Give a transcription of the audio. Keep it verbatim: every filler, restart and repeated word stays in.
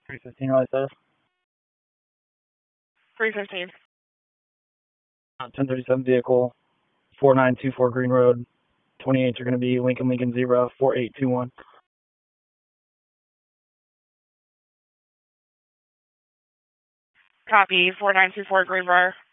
three fifteen, really says. three fifteen. Uh, ten thirty-seven vehicle, four nine two four Green Road. twenty-eights are going to be Lincoln Lincoln Zebra, four eight two one. Copy, four nine two four Greenbrier.